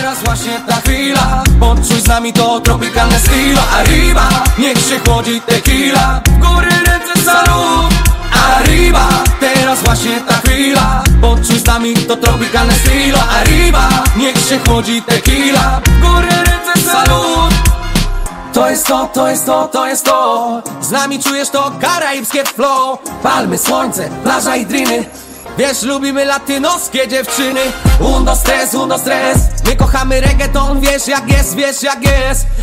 teraz właśnie ta chwila. Poczuj z nami to tropikalne stylo. Arriba, niech się chłodzi tequila. W góry ręce, salut. Arriba, teraz właśnie ta chwila. Poczuj z nami to tropikalne stylo. Arriba, niech się chłodzi tequila. W góry ręce, salut. To jest to, to jest to, to jest to. Z nami czujesz to karaibskie flow. Palmy, słońce, plaża i driny. Wiesz, lubimy latynoskie dziewczyny. Undo stres, my kochamy reggaeton. Wiesz jak jest, wiesz jak jest.